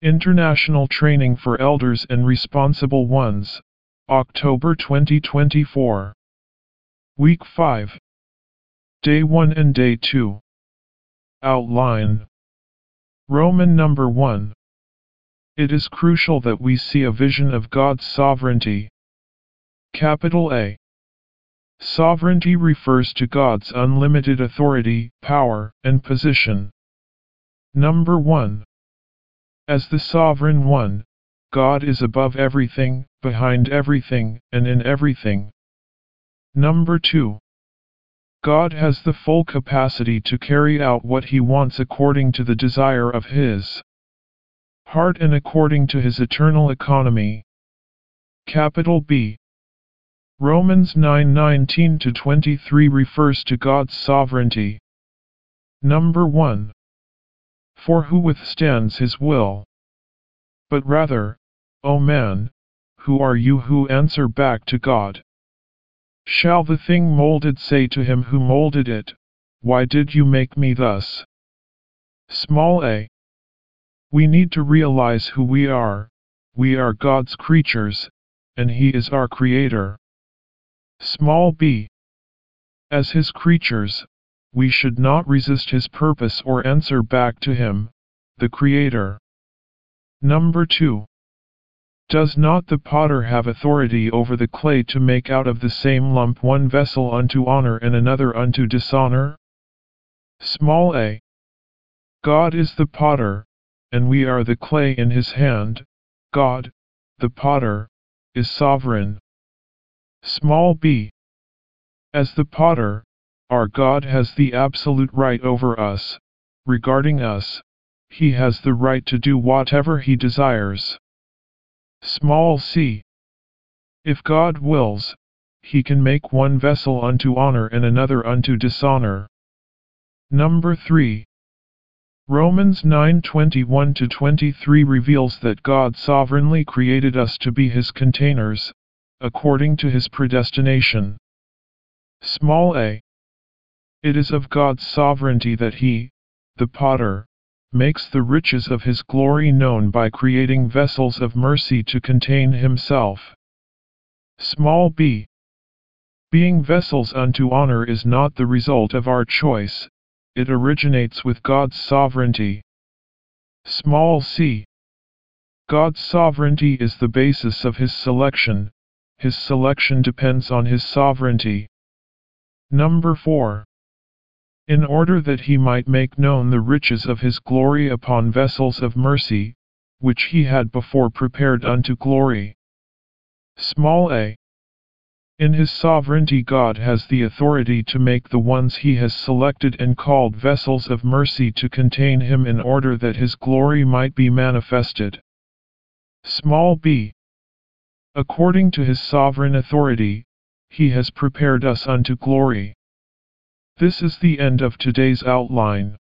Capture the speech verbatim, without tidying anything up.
International Training for Elders and Responsible Ones, October twenty twenty-four. Week five. Day one and Day two. Outline. Roman number one. It is crucial that we see a vision of God's sovereignty. Capital A. Sovereignty refers to God's unlimited authority, power, and position. Number one. As the Sovereign One, God is above everything, behind everything, and in everything. Number two. God has the full capacity to carry out what He wants according to the desire of His heart and according to His eternal economy. Capital B. Romans nine nineteen to twenty-three refers to God's sovereignty. Number one. For who withstands His will? But rather, O man, who are you who answer back to God? Shall the thing molded say to him who molded it, why did you make me thus? Small a. We need to realize who we are. We are God's creatures, and He is our Creator. Small b. As His creatures, we should not resist His purpose or answer back to Him, the Creator. Number two. Does not the potter have authority over the clay to make out of the same lump one vessel unto honor and another unto dishonor? Small a. God is the potter, and we are the clay in His hand. God, the potter, is sovereign. Small b. As the potter, our God has the absolute right over us. Regarding us, He has the right to do whatever He desires. Small c. If God wills, He can make one vessel unto honor and another unto dishonor. Number three. Romans nine twenty-one to twenty-three reveals that God sovereignly created us to be His containers, according to His predestination. Small a. It is of God's sovereignty that He, the potter, makes the riches of His glory known by creating vessels of mercy to contain Himself. Small b. Being vessels unto honor is not the result of our choice, it originates with God's sovereignty. Small c. God's sovereignty is the basis of His selection, His selection depends on His sovereignty. Number four. In order that He might make known the riches of His glory upon vessels of mercy, which He had before prepared unto glory. Small a. In His sovereignty God has the authority to make the ones He has selected and called vessels of mercy to contain Him in order that His glory might be manifested. Small b. According to His sovereign authority, He has prepared us unto glory. This is the end of today's outline.